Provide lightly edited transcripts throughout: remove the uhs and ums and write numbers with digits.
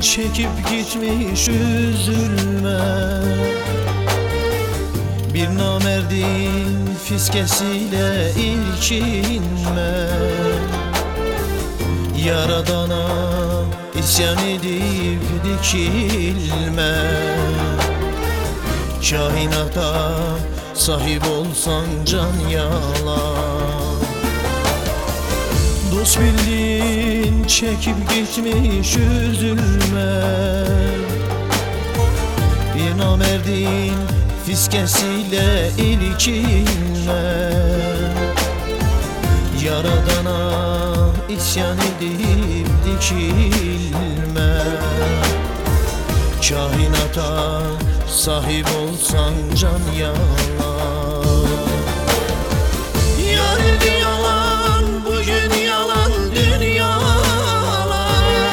çekip gitmiş üzülme. Bir namerdin fiskesiyle irkinme. Yaradana isyan edip dikilme. Kainata sahip olsan can yalan. Dost bildin çekip gitmiş üzülme. Bir namerdin fiskesiyle ilkinme. Yaradana isyan edip dikilme. Kainata sahip olsan can yalan. Yarın yalan, bugün yalan, dün yalan.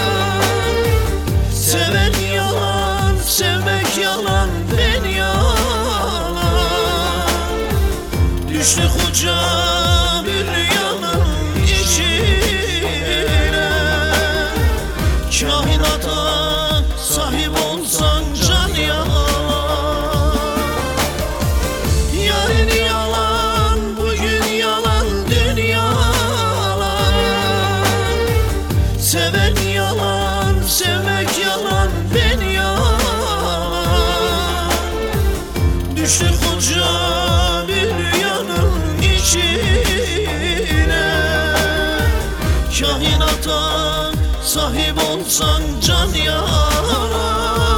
Seven yalan, sevmek yalan, ben yalan. Düştük koca bir rüyanın içine. Kainata sahip olsan can yalan. Yarın yalan, bugün yalan, dün yalan. Seven yalan, sevmek yalan, ben yalan. Düştük koca bir rüyanın içine. Kainata sahip olsan can yalan.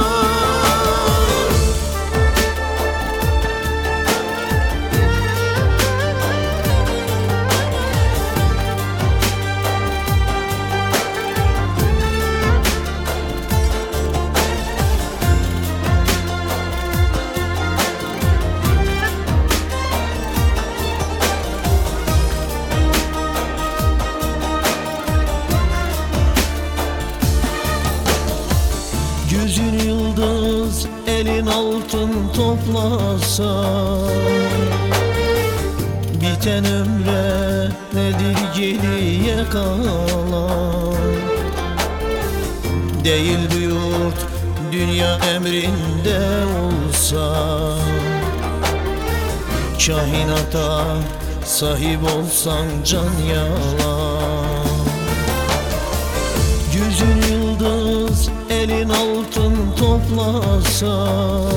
Gözün yıldız, elin altın toplasa. Biten ömre nedir geriye kalan? Değil bu yurt dünya emrinde olsa. Kainata sahip olsan can yalan. Gözün yıldız, elin altın toplasa.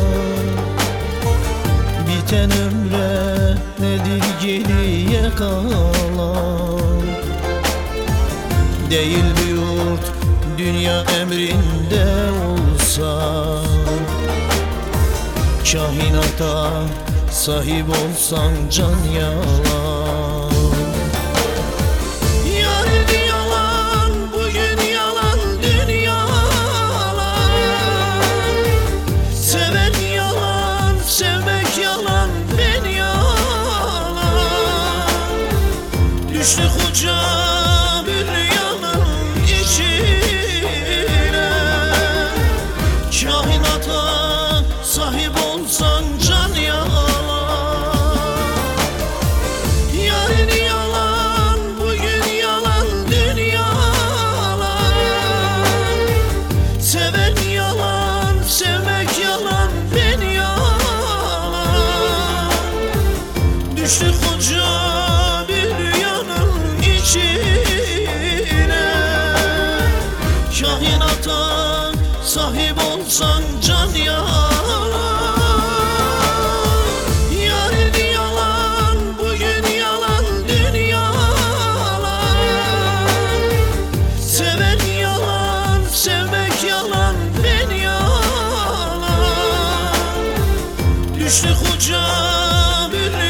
Biten ömre nedir geriye kalan? Değil bu yurt dünya emrinde olsa. Kainata sahip olsan can yalan. Yarın yalan, bugün yalan, dün yalan. Seven yalan, sevmek yalan, ben yalan. Düştük koca bir rüyanın içine. Kainata sahip olsan can yalan. Yarın yalan, bugün yalan, dün yalan. Seven yalan, sevmek yalan, ben yalan. Düştük koca bir rüyanın içine. Kainata sahip olsan can yalan. Yarın yalan, bugün yalan, dün yalan. Seven yalan, sevmek yalan, ben yalan. Düştük koca bir